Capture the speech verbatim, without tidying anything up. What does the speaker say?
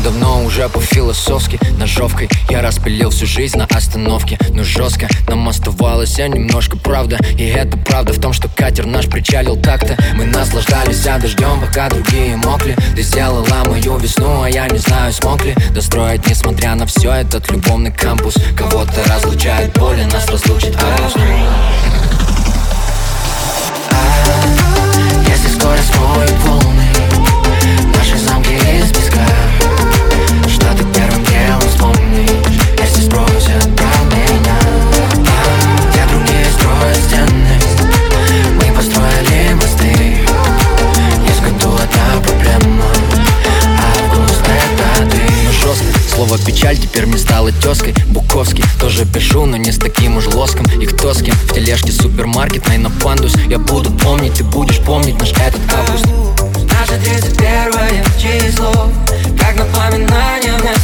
давно уже по-философски ножовкой я распилил всю жизнь на остановке. Но жестко нам оставалось немножко правда. И это правда в том, что катер наш причалил так-то. Мы наслаждались дождем, пока другие мокли. Ты сделала мою весну, а я не знаю, смог ли достроить, несмотря на все, этот любовный кампус. Кого-то разлучает боль, и нас разлучит август. А если скорость смоет волны наши замки из песка, что ты первым делом вспомнишь, если спросят про меня? А где другие строят стены, мы построили мосты. Есть в году одна проблема, август это ты. Ну жестко, слово печаль теперь мне стало тезкой. Буковский тоже пишу, но не с таким уж лоском. И кто с кем в тележке супермаркетной на пандус. Я буду помнить, ты будешь помнить наш этот август. Наше тридцать первое число, как напоминание мне